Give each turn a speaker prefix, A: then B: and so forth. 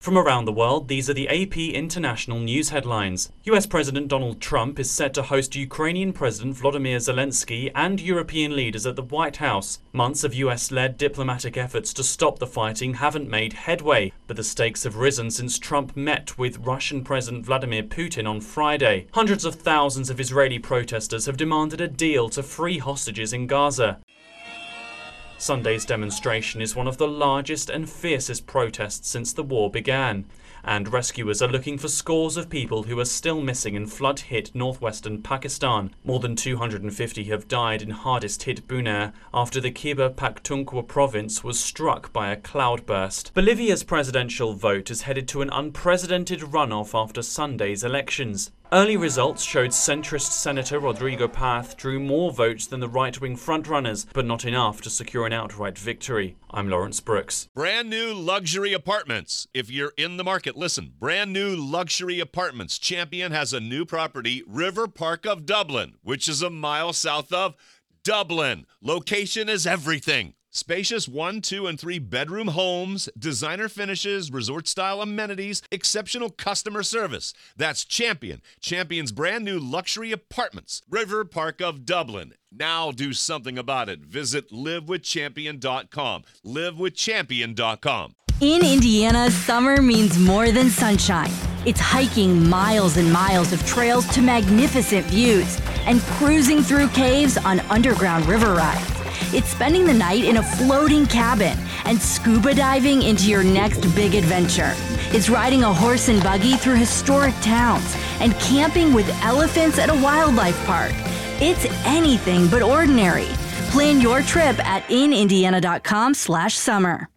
A: From around the world, these are the AP International News headlines. US President Donald Trump is set to host Ukrainian President Volodymyr Zelensky and European leaders at the White House. Months of US-led diplomatic efforts to stop the fighting haven't made headway, but the stakes have risen since Trump met with Russian President Vladimir Putin on Friday. Hundreds of thousands of Israeli protesters have demanded a deal to free hostages in Gaza. Sunday's demonstration is one of the largest and fiercest protests since the war began, and rescuers are looking for scores of people who are still missing in flood-hit northwestern Pakistan. More than 250 have died in hardest-hit Buner after the Khyber Pakhtunkhwa province was struck by a cloudburst. Bolivia's presidential vote is headed to an unprecedented runoff after Sunday's elections. Early results showed centrist Senator Rodrigo Paz drew more votes than the right-wing frontrunners, but not enough to secure an outright victory. I'm Lawrence Brooks.
B: Brand new luxury apartments. If you're in the market, listen. Brand new luxury apartments. Champion has a new property, River Park of Dublin, which is a mile south of Dublin. Location is everything. Spacious 1, 2, and 3 bedroom homes, designer finishes, resort-style amenities, exceptional customer service. That's Champion. Champion's brand new luxury apartments. River Park of Dublin. Now do something about it. Visit livewithchampion.com. livewithchampion.com.
C: In Indiana, summer means more than sunshine. It's hiking miles and miles of trails to magnificent views and cruising through caves on underground river rides. It's spending the night in a floating cabin and scuba diving into your next big adventure. It's riding a horse and buggy through historic towns and camping with elephants at a wildlife park. It's anything but ordinary. Plan your trip at inindiana.com/summer.